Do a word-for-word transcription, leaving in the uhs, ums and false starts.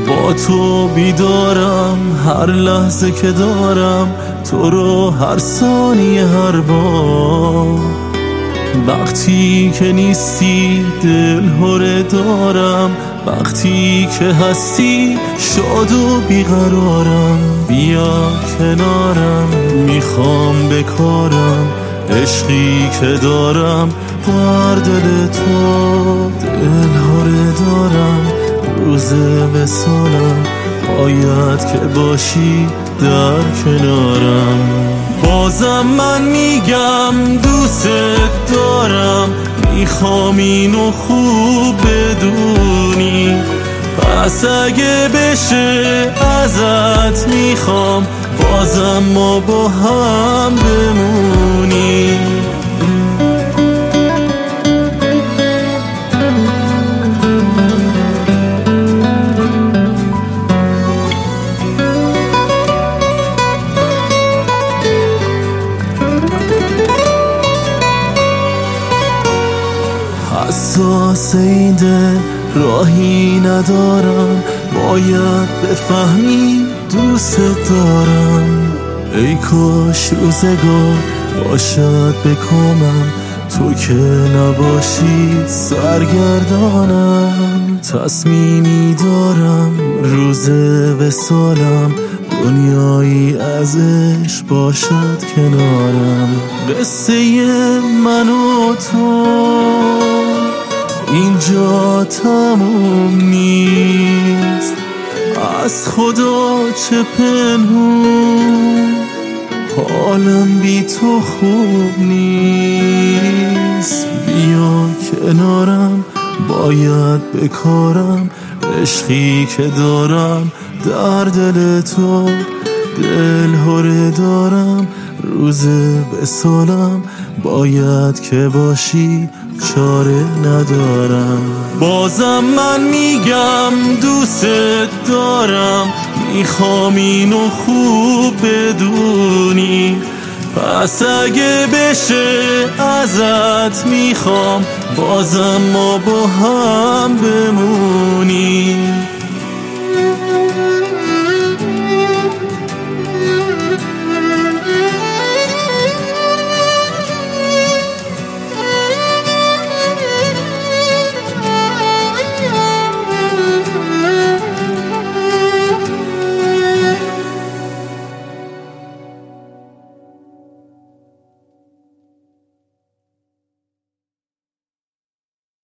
با تو بیدارم هر لحظه که دارم تو رو، هر ثانیه هر بار. وقتی که نیستی دل هره دارم، وقتی که هستی شاد و بیقرارم. بیا کنارم میخوام بکارم، عشقی که دارم در دل تو. دل هره دارم روز وصالم، باید که باشی در کنارم. بازم من میگم دوست دارم، میخوام اینو خوب بدونی. پس اگه بشه ازت میخوام بازم ما با هم بمونیم. حساس این دل راهی ندارم، باید بفهمی دوست دارم. ای کاش روزگار باشد بکامم، تو که نباشی سرگردانم. تصمیمی دارم روز وصالم، دنیایی ازش باشد کنارم. قصه من و تو اینجا تموم نیست، از خدا چه پنهون، حالم بی تو خوب نیست. بیا کنارم باید بکارم، عشقی که دارم در دل تو. دل هره دارم روز وصالم، باید که باشی چاره ندارم. بازم من میگم دوست دارم، میخوام اینو خوب بدونی. پس اگه بشه ازت میخوام بازم ما با هم بمونیم.